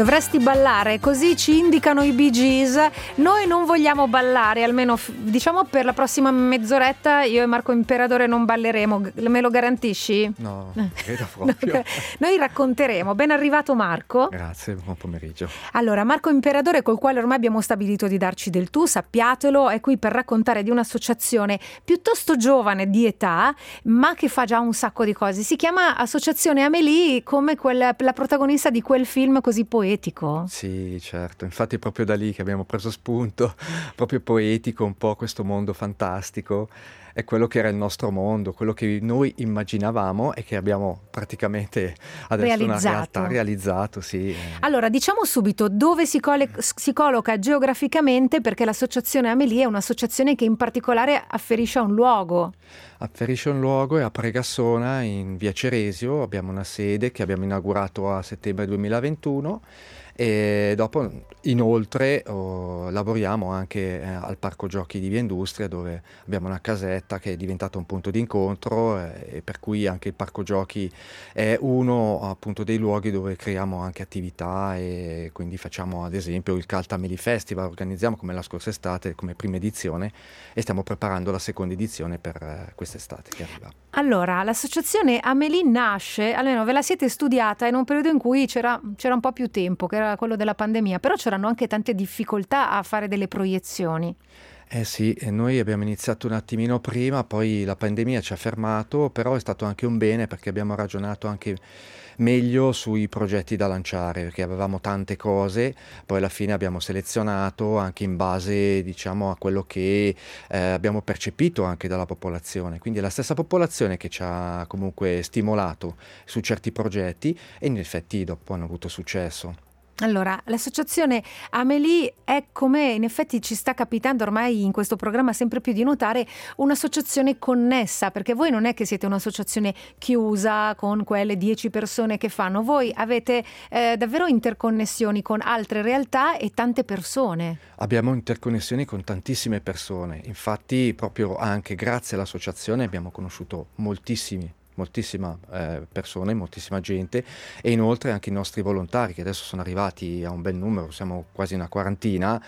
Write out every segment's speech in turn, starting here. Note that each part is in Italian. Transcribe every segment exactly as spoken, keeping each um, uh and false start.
Dovresti ballare, così ci indicano i Bee Gees. Noi non vogliamo ballare, almeno diciamo per la prossima mezz'oretta io e Marco Imperatore non balleremo. Me lo garantisci? No, credo proprio. Noi racconteremo. Ben arrivato Marco. Grazie, buon pomeriggio. Allora, Marco Imperatore, col quale ormai abbiamo stabilito di darci del tu, sappiatelo, è qui per raccontare di un'associazione piuttosto giovane di età, ma che fa già un sacco di cose. Si chiama Associazione Amélie, come quella, la protagonista di quel film così poetico. Sì, certo, infatti è proprio da lì che abbiamo preso spunto, proprio poetico, un po' questo mondo fantastico. È quello che era il nostro mondo, quello che noi immaginavamo e che abbiamo praticamente adesso realizzato. Una realtà realizzato, sì. Allora, diciamo subito dove si, cole- si colloca geograficamente, perché l'associazione Amélie è un'associazione che in particolare afferisce a un luogo. Afferisce a un luogo, è a Pregassona, in via Ceresio. Abbiamo una sede che abbiamo inaugurato a settembre duemilaventuno. E dopo inoltre oh, lavoriamo anche eh, al Parco Giochi di Via Industria, dove abbiamo una casetta che è diventata un punto di incontro eh, e per cui anche il Parco Giochi è uno appunto dei luoghi dove creiamo anche attività, e quindi facciamo ad esempio il Calta Amélie Festival, organizziamo come la scorsa estate come prima edizione e stiamo preparando la seconda edizione per eh, quest'estate che arriva. Allora, l'associazione Amélie nasce, almeno ve la siete studiata in un periodo in cui c'era, c'era un po' più tempo, che era quello della pandemia, però c'erano anche tante difficoltà a fare delle proiezioni. Eh sì, e noi abbiamo iniziato un attimino prima, poi la pandemia ci ha fermato, però è stato anche un bene perché abbiamo ragionato anche meglio sui progetti da lanciare, perché avevamo tante cose, poi alla fine abbiamo selezionato anche in base, diciamo, a quello che eh, abbiamo percepito anche dalla popolazione, quindi è la stessa popolazione che ci ha comunque stimolato su certi progetti e in effetti dopo hanno avuto successo. Allora, l'associazione Amélie è, come in effetti ci sta capitando ormai in questo programma sempre più di notare, un'associazione connessa, perché voi non è che siete un'associazione chiusa con quelle dieci persone che fanno, voi avete eh, davvero interconnessioni con altre realtà e tante persone. Abbiamo interconnessioni con tantissime persone, infatti proprio anche grazie all'associazione abbiamo conosciuto moltissimi moltissima eh, persone, moltissima gente, e inoltre anche i nostri volontari che adesso sono arrivati a un bel numero, siamo quasi una quarantina,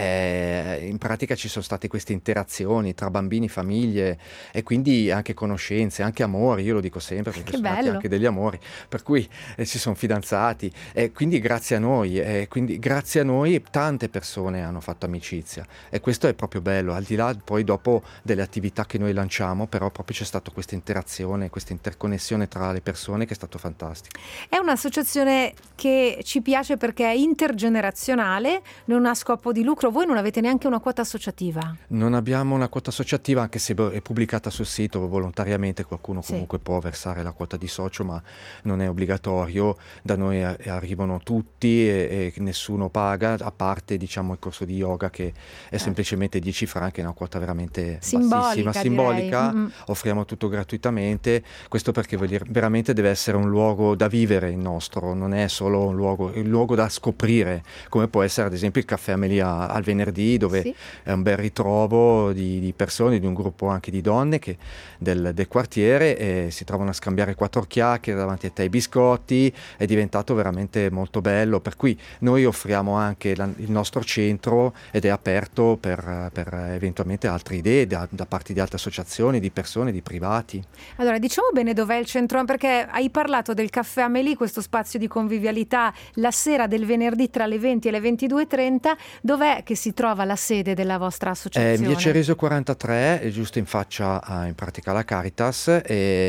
eh, in pratica ci sono state queste interazioni tra bambini, famiglie e quindi anche conoscenze, anche amori, io lo dico sempre perché che sono bello. nati anche degli amori, per cui eh, si sono fidanzati e quindi grazie a noi, eh, quindi grazie a noi tante persone hanno fatto amicizia e questo è proprio bello, al di là poi dopo delle attività che noi lanciamo, però proprio c'è stata questa interazione, questa interconnessione tra le persone che è stato fantastico. È un'associazione che ci piace perché è intergenerazionale, non ha scopo di lucro. Voi non avete neanche una quota associativa? Non abbiamo una quota associativa, anche se è pubblicata sul sito volontariamente, qualcuno sì. comunque può versare la quota di socio, ma non è obbligatorio. Da noi arrivano tutti e, e nessuno paga, a parte diciamo il corso di yoga che è semplicemente dieci franchi, è una quota veramente simbolica, bassissima, simbolica. Mm-hmm. Offriamo tutto gratuitamente. Questo perché veramente deve essere un luogo da vivere il nostro, non è solo un luogo, è un luogo da scoprire, come può essere ad esempio il Caffè Amélie al venerdì, dove sì. È un bel ritrovo di, di persone, di un gruppo anche di donne che, del, del quartiere, e si trovano a scambiare quattro chiacchiere davanti a te ai biscotti, è diventato veramente molto bello, per cui noi offriamo anche la, il nostro centro ed è aperto per, per eventualmente altre idee da, da parte di altre associazioni, di persone, di privati. Allora, diciamo bene dov'è il centro, perché hai parlato del Caffè Amélie, questo spazio di convivialità la sera del venerdì tra le venti e le ventidue e trenta. Dov'è che si trova la sede della vostra associazione? Eh, in via Ceresio quarantatré, è giusto in faccia a, in pratica alla Caritas,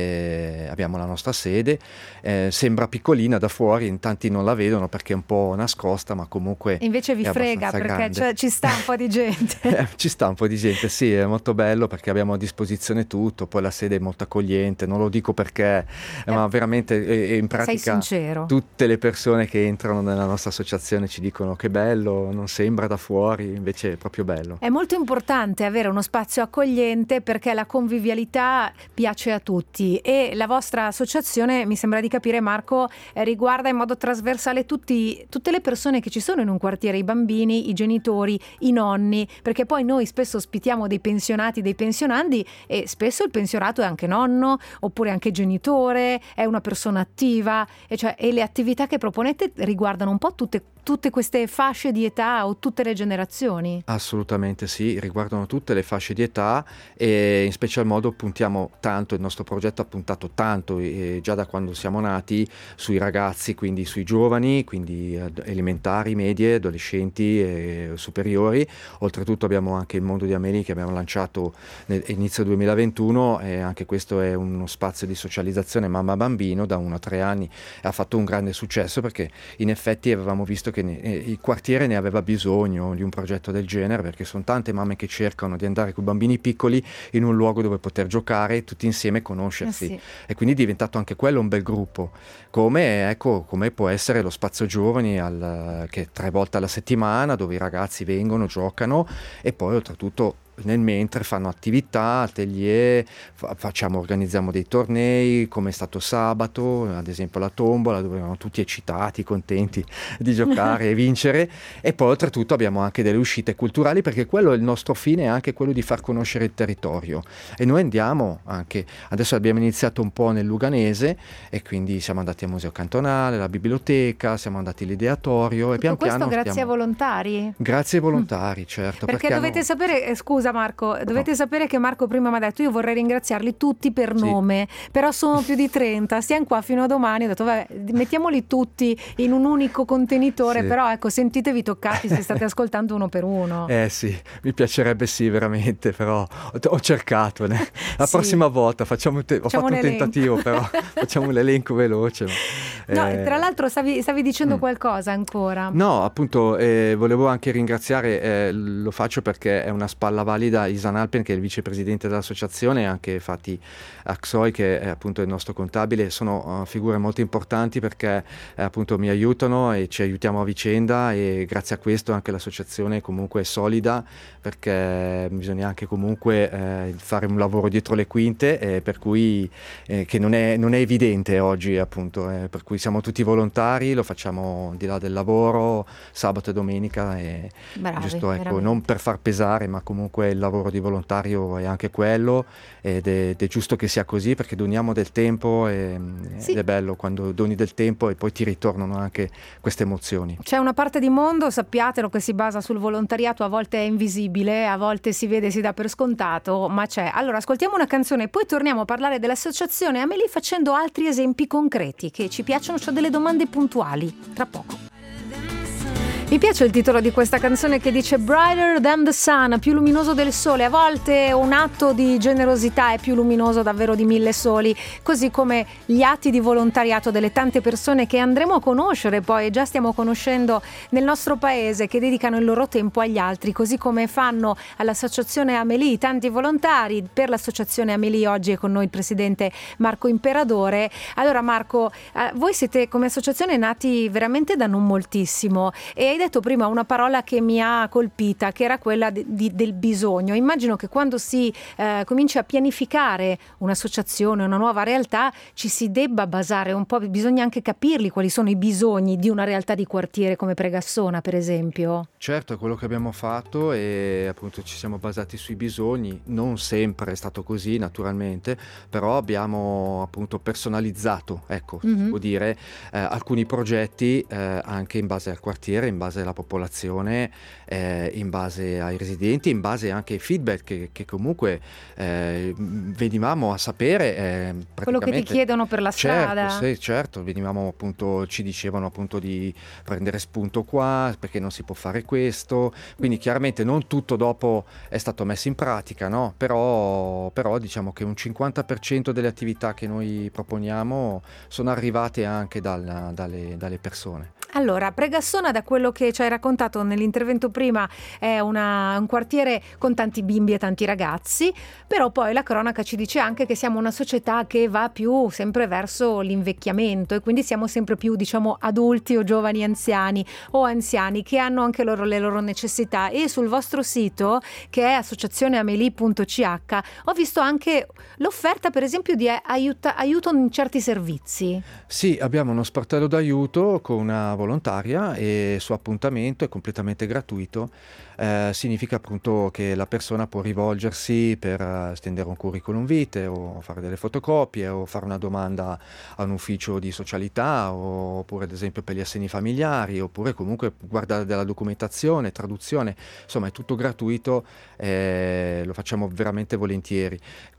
e abbiamo la nostra sede. Eh, sembra piccolina da fuori, in tanti non la vedono perché è un po' nascosta, ma comunque invece vi frega perché cioè, ci sta un po' di gente. eh, ci sta un po' di gente, sì, è molto bello perché abbiamo a disposizione tutto, poi la sede è molto accogliente, non lo dico perché, eh, ma veramente eh, in pratica sei sincero. Tutte le persone che entrano nella nostra associazione ci dicono che bello, non sembra da fuori, invece è proprio bello. È molto importante avere uno spazio accogliente perché la convivialità piace a tutti, e la vostra associazione, mi sembra di capire Marco, eh, riguarda in modo trasversale tutti, tutte le persone che ci sono in un quartiere, i bambini, i genitori, i nonni, perché poi noi spesso ospitiamo dei pensionati, dei pensionandi, e spesso il pensionato è anche nonno, oppure oppure anche genitore, è una persona attiva, e, cioè, e le attività che proponete riguardano un po' tutte, tutte queste fasce di età o tutte le generazioni? Assolutamente sì, riguardano tutte le fasce di età e in special modo puntiamo tanto, il nostro progetto ha puntato tanto eh, già da quando siamo nati sui ragazzi, quindi sui giovani, quindi eh, elementari, medie, adolescenti e superiori. Oltretutto abbiamo anche il Mondo di Amelie che abbiamo lanciato inizio duemilaventuno e anche questo è uno spazio di socializzazione mamma-bambino da uno a tre anni e ha fatto un grande successo perché in effetti avevamo visto che ne, il quartiere ne aveva bisogno di un progetto del genere, perché sono tante mamme che cercano di andare con i bambini piccoli in un luogo dove poter giocare tutti insieme e conoscersi, eh sì. E quindi è diventato anche quello un bel gruppo, come, ecco, come può essere lo Spazio Giovani al, che è tre volte alla settimana dove i ragazzi vengono, giocano e poi oltretutto nel mentre fanno attività, atelier, facciamo, organizziamo dei tornei come è stato sabato, ad esempio la tombola dove erano tutti eccitati, contenti di giocare e vincere, e poi oltretutto abbiamo anche delle uscite culturali perché quello è il nostro fine, è anche quello di far conoscere il territorio e noi andiamo anche, adesso abbiamo iniziato un po' nel Luganese e quindi siamo andati al Museo Cantonale, alla biblioteca, siamo andati all'ideatorio e tutto pian questo piano grazie stiamo... a volontari? Grazie ai volontari, certo. Perché, perché dovete hanno... sapere, eh, scusa Marco, dovete no. sapere che Marco prima mi ha detto io vorrei ringraziarli tutti per sì. nome, però sono più di trenta, stiamo qua fino a domani, ho detto vabbè mettiamoli tutti in un unico contenitore, sì. però ecco sentitevi toccati se state ascoltando uno per uno. Eh sì, mi piacerebbe sì veramente, però ho, ho cercato, né? la sì. prossima volta facciamo, te- facciamo ho fatto un, un tentativo però facciamo l'elenco veloce. Ma, no, eh... tra l'altro stavi, stavi dicendo mm. qualcosa ancora. No, appunto eh, volevo anche ringraziare, eh, lo faccio perché è una spalla valida Isan Alpen che è il vicepresidente dell'associazione e anche Fatih Aksoy che è appunto il nostro contabile, sono uh, figure molto importanti perché eh, appunto mi aiutano e ci aiutiamo a vicenda e grazie a questo anche l'associazione comunque è solida perché bisogna anche comunque eh, fare un lavoro dietro le quinte eh, per cui eh, che non è, non è evidente oggi appunto eh, per cui siamo tutti volontari, lo facciamo di là del lavoro sabato e domenica e Bravi, giusto ecco veramente. Non per far pesare ma comunque il lavoro di volontario è anche quello ed è, ed è giusto che sia così perché doniamo del tempo e, sì. ed è bello quando doni del tempo e poi ti ritornano anche queste emozioni. C'è una parte di mondo, sappiatelo, che si basa sul volontariato, a volte è invisibile, a volte si vede, si dà per scontato, ma c'è. Allora ascoltiamo una canzone e poi torniamo a parlare dell'associazione Amelie facendo altri esempi concreti che ci piacciono, c'ho delle domande puntuali tra poco. Mi piace il titolo di questa canzone che dice Brighter than the sun, più luminoso del sole. A volte un atto di generosità è più luminoso davvero di mille soli, così come gli atti di volontariato delle tante persone che andremo a conoscere poi e già stiamo conoscendo nel nostro paese, che dedicano il loro tempo agli altri, così come fanno all'associazione Amelie tanti volontari. Per l'associazione Amelie oggi è con noi il presidente Marco Imperadore. Allora Marco, eh, voi siete come associazione nati veramente da non moltissimo e hai detto prima una parola che mi ha colpita, che era quella di, di, del bisogno. Immagino che quando si eh, comincia a pianificare un'associazione, una nuova realtà, ci si debba basare un po', bisogna anche capirli quali sono i bisogni di una realtà di quartiere come Pregassona, per esempio. Certo, è quello che abbiamo fatto e appunto ci siamo basati sui bisogni, non sempre è stato così naturalmente, però abbiamo appunto personalizzato, ecco, mm-hmm. si può dire, eh, alcuni progetti eh, anche in base al quartiere, in base alla popolazione, eh, in base ai residenti, in base anche ai feedback che, che comunque eh, venivamo a sapere. Eh, Quello che ti chiedono per la certo, strada. Sì, certo, venivamo appunto, ci dicevano appunto di prendere spunto qua perché non si può fare questo, quindi chiaramente non tutto dopo è stato messo in pratica, no? Però, però diciamo che un cinquanta per cento delle attività che noi proponiamo sono arrivate anche dal, dalle, dalle persone. Allora, Pregassona, da quello che ci hai raccontato nell'intervento prima, è una, un quartiere con tanti bimbi e tanti ragazzi, però poi la cronaca ci dice anche che siamo una società che va più sempre verso l'invecchiamento e quindi siamo sempre più, diciamo, adulti o giovani anziani o anziani che hanno anche loro le loro necessità. E sul vostro sito, che è associazione amelie punto c h, ho visto anche l'offerta, per esempio, di aiuta, aiuto in certi servizi. Sì, abbiamo uno sportello d'aiuto con una volontaria e su appuntamento, è completamente gratuito. Eh, significa appunto che la persona può rivolgersi per uh, stendere un curriculum vitae o fare delle fotocopie o fare una domanda a un ufficio di socialità, o, oppure ad esempio per gli assegni familiari, oppure comunque guardare della documentazione, traduzione, insomma è tutto gratuito, eh, lo facciamo veramente volentieri.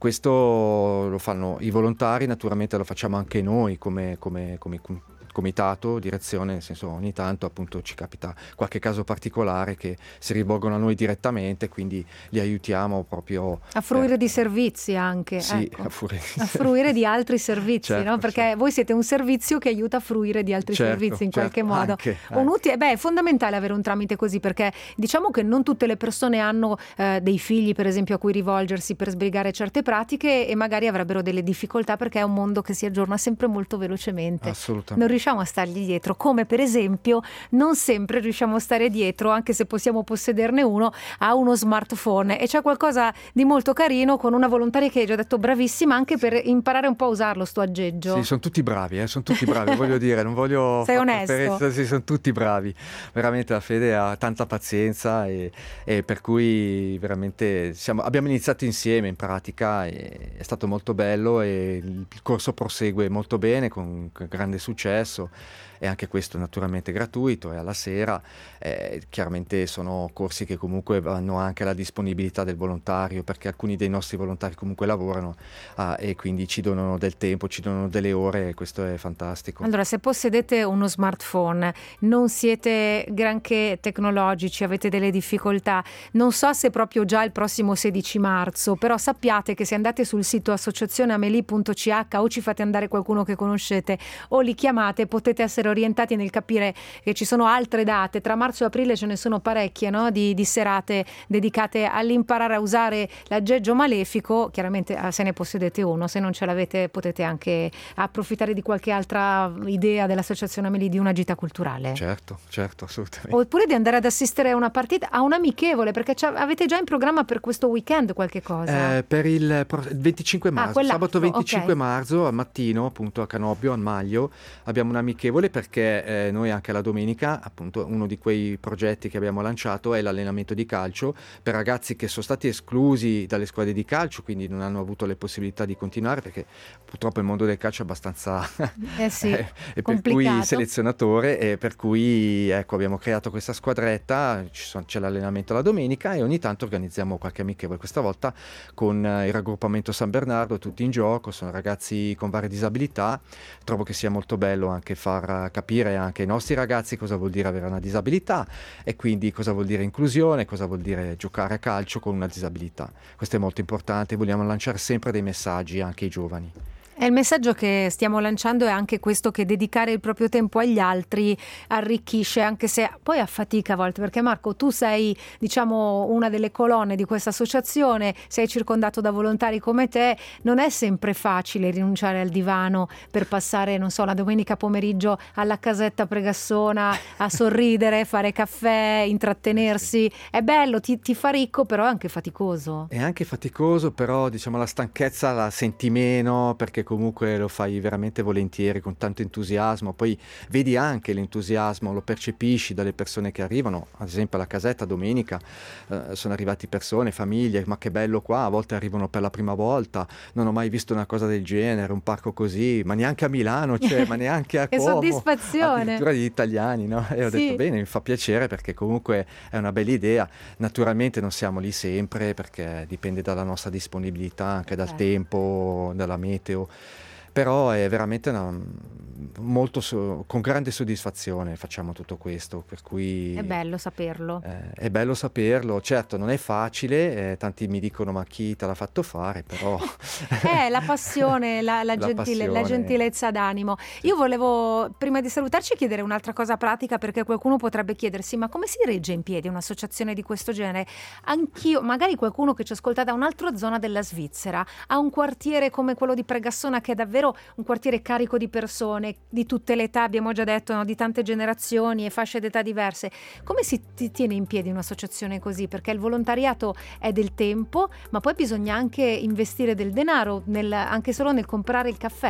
Questo lo fanno i volontari, naturalmente lo facciamo anche noi come, come, come comitato, direzione, nel senso ogni tanto appunto ci capita qualche caso particolare che si rivolgono a noi direttamente, quindi li aiutiamo proprio a fruire eh, di servizi anche, sì, ecco. a, fruire. a fruire di altri servizi, certo, no? Perché certo. voi siete un servizio che aiuta a fruire di altri certo, servizi in certo, qualche modo. Anche, Un anche. utile, beh, è fondamentale avere un tramite così, perché diciamo che non tutte le persone hanno eh, dei figli, per esempio, a cui rivolgersi per sbrigare certe pratiche, e magari avrebbero delle difficoltà perché è un mondo che si aggiorna sempre molto velocemente. Assolutamente. Non riusciamo a stargli dietro, come per esempio non sempre riusciamo a stare dietro, anche se possiamo possederne uno, a uno smartphone, e c'è qualcosa di molto carino con una volontaria che hai già detto bravissima anche per imparare un po' a usarlo sto aggeggio. Sì, sono tutti bravi, eh, sono tutti bravi, voglio dire, non voglio Sei far onesto? preferenza, sì, sono tutti bravi, veramente la Fede ha tanta pazienza e, e per cui veramente siamo, abbiamo iniziato insieme in pratica e è stato molto bello e il corso prosegue molto bene con, con grande successo. E anche questo naturalmente gratuito e alla sera, eh, chiaramente sono corsi che comunque hanno anche la disponibilità del volontario, perché alcuni dei nostri volontari comunque lavorano ah, e quindi ci donano del tempo, ci donano delle ore e questo è fantastico. Allora, se possedete uno smartphone, non siete granché tecnologici, avete delle difficoltà, non so se proprio già il prossimo sedici marzo, però sappiate che se andate sul sito associazione amelie punto c h o ci fate andare qualcuno che conoscete o li chiamate, potete essere orientati nel capire che ci sono altre date. Tra marzo e aprile ce ne sono parecchie, no? di, di serate dedicate all'imparare a usare l'aggeggio malefico. Chiaramente se ne possedete uno, se non ce l'avete potete anche approfittare di qualche altra idea dell'associazione Amelie, di una gita culturale. Certo, certo, assolutamente. Oppure di andare ad assistere a una partita, a un amichevole, perché avete già in programma per questo weekend qualche cosa? Eh, per il venticinque marzo, ah, sabato venticinque okay. marzo al mattino, appunto a Canobbio, al Maglio, abbiamo un amichevole, perché eh, noi anche la domenica, appunto uno di quei progetti che abbiamo lanciato è l'allenamento di calcio per ragazzi che sono stati esclusi dalle squadre di calcio, quindi non hanno avuto le possibilità di continuare, perché purtroppo il mondo del calcio è abbastanza eh sì, eh, e per complicato. cui selezionatore, e per cui ecco abbiamo creato questa squadretta, ci sono, c'è l'allenamento la domenica e ogni tanto organizziamo qualche amichevole, questa volta con eh, il raggruppamento San Bernardo, tutti in gioco, sono ragazzi con varie disabilità. Trovo che sia molto bello anche far capire anche ai nostri ragazzi cosa vuol dire avere una disabilità e quindi cosa vuol dire inclusione, cosa vuol dire giocare a calcio con una disabilità. Questo è molto importante, vogliamo lanciare sempre dei messaggi anche ai giovani. E il messaggio che stiamo lanciando è anche questo, che dedicare il proprio tempo agli altri arricchisce, anche se poi a fatica a volte, perché Marco, tu sei diciamo una delle colonne di questa associazione, sei circondato da volontari come te, non è sempre facile rinunciare al divano per passare, non so, la domenica pomeriggio alla casetta Pregassona a sorridere, fare caffè, intrattenersi. È bello, ti, ti fa ricco, però è anche faticoso. È anche faticoso, però diciamo la stanchezza la senti meno, perché comunque lo fai veramente volentieri, con tanto entusiasmo, poi vedi anche l'entusiasmo, lo percepisci dalle persone che arrivano, ad esempio alla casetta domenica eh, sono arrivati persone, famiglie, ma che bello qua, a volte arrivano per la prima volta, non ho mai visto una cosa del genere, un parco così, ma neanche a Milano c'è, ma neanche a Como. Che soddisfazione! Addirittura gli italiani, no? E ho sì. detto bene, mi fa piacere, perché comunque è una bella idea. Naturalmente non siamo lì sempre, perché dipende dalla nostra disponibilità, anche dal eh. tempo, dalla meteo, però è veramente una, molto so, con grande soddisfazione facciamo tutto questo, per cui è bello saperlo. Eh, è bello saperlo, certo non è facile, eh, tanti mi dicono ma chi te l'ha fatto fare, però eh, la passione, la, la, la, gentile, passione. la gentilezza d'animo. Io volevo prima di salutarci chiedere un'altra cosa pratica, perché qualcuno potrebbe chiedersi ma come si regge in piedi un'associazione di questo genere? Anch'io, magari qualcuno che ci ascolta da un'altra zona della Svizzera, ha un quartiere come quello di Pregassona, che è davvero un quartiere carico di persone di tutte le età, abbiamo già detto, no? Di tante generazioni e fasce d'età diverse. Come si tiene in piedi un'associazione così? Perché il volontariato è del tempo, ma poi bisogna anche investire del denaro, nel, anche solo nel comprare il caffè.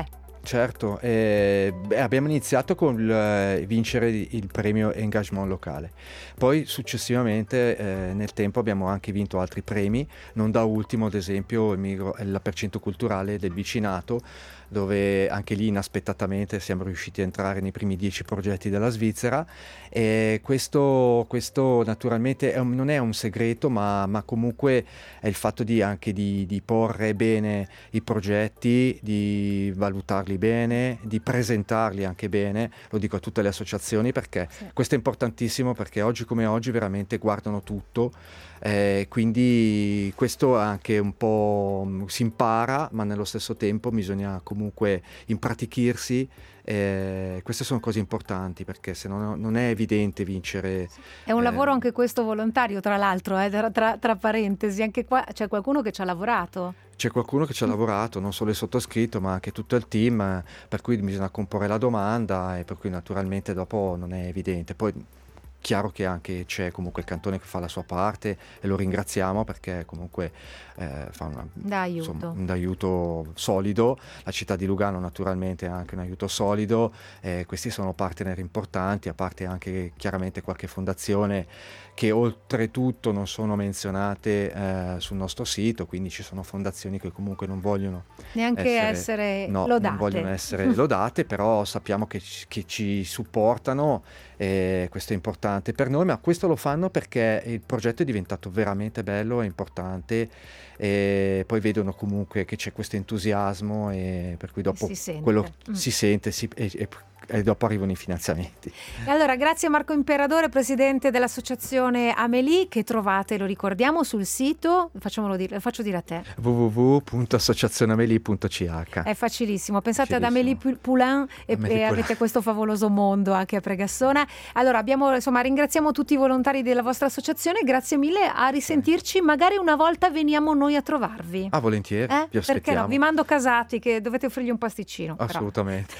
Certo, eh, beh, abbiamo iniziato con il, eh, vincere il premio Engagement locale, poi successivamente eh, nel tempo abbiamo anche vinto altri premi, non da ultimo ad esempio il micro- la Percento Culturale del Vicinato, dove anche lì inaspettatamente siamo riusciti a entrare nei primi dieci progetti della Svizzera, e questo, questo naturalmente è un- non è un segreto, ma, ma comunque è il fatto di anche di, di porre bene i progetti, di valutarli bene, di presentarli anche bene, lo dico a tutte le associazioni perché Sì. questo è importantissimo, perché oggi come oggi veramente guardano tutto, eh, quindi questo anche un po' mh, si impara, ma nello stesso tempo bisogna comunque impratichirsi. Eh, queste sono cose importanti, perché se no non è evidente vincere. È un eh, lavoro anche questo volontario, tra l'altro, eh, tra, tra- tra parentesi, anche qua c'è qualcuno che ci ha lavorato. C'è qualcuno che ci ha lavorato, non solo il sottoscritto, ma anche tutto il team, eh, per cui bisogna comporre la domanda e per cui naturalmente dopo non è evidente. Poi chiaro che anche c'è comunque il cantone che fa la sua parte e lo ringraziamo, perché comunque eh, fa una- Da aiuto. insomma, un aiuto solido. La città di Lugano naturalmente ha anche un aiuto solido, eh, questi sono partner importanti, a parte anche chiaramente qualche fondazione che oltretutto non sono menzionate eh, sul nostro sito, quindi ci sono fondazioni che comunque non vogliono Neanche essere, essere no, lodate. non vogliono essere lodate, però sappiamo che ci, che ci supportano, e questo è importante per noi, ma questo lo fanno perché il progetto è diventato veramente bello e importante, e poi vedono comunque che c'è questo entusiasmo, e per cui dopo Si sente. quello Mm. si sente si- e, e- e dopo arrivano i finanziamenti. E allora, grazie a Marco Imperatore, presidente dell'associazione Amélie, che trovate, lo ricordiamo, sul sito, facciamolo dire, lo faccio dire a te. w w w punto associazioneamelie punto c h. È facilissimo, pensate ad Facilissimo. Amélie Poulain e, Amélie e Poulain. avete questo favoloso mondo anche a Pregassona. Allora, abbiamo, insomma, ringraziamo tutti i volontari della vostra associazione, grazie mille, a risentirci, magari una volta veniamo noi a trovarvi. Ah, volentieri, Eh? vi Perché aspettiamo. no? Vi mando Casati, che dovete offrirgli un pasticcino. però. Assolutamente.